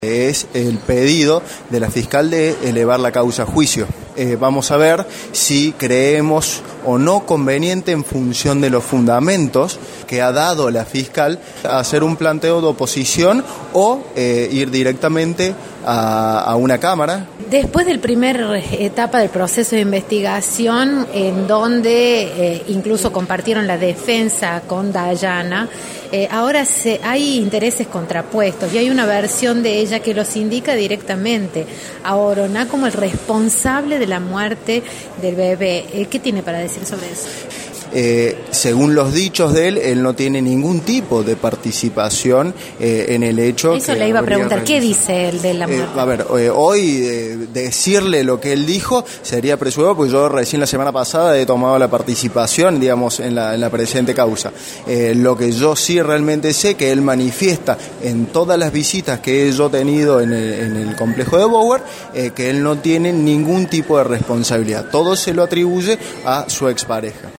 Es el pedido de la fiscal de elevar la causa a juicio. Vamos a ver si creemos o no conveniente, en función de los fundamentos que ha dado la fiscal, hacer un planteo de oposición o ir directamente a una cámara. Después del primer etapa del proceso de investigación, en donde incluso compartieron la defensa con Dayana, ahora hay intereses contrapuestos y hay una versión de ella que los indica directamente a Oroná como el responsable de la muerte del bebé. ¿Qué tiene para decir sobre eso? Según los dichos de él no tiene ningún tipo de participación en el hecho. Eso le iba a preguntar, ¿qué dice él de la muerte? Hoy decirle lo que él dijo sería apresurado, porque yo recién la semana pasada he tomado la participación, digamos, en la presente causa. Lo que yo sí realmente sé, que él manifiesta en todas las visitas que yo he tenido en el complejo de Bower, que él no tiene ningún tipo de responsabilidad. Todo se lo atribuye a su expareja.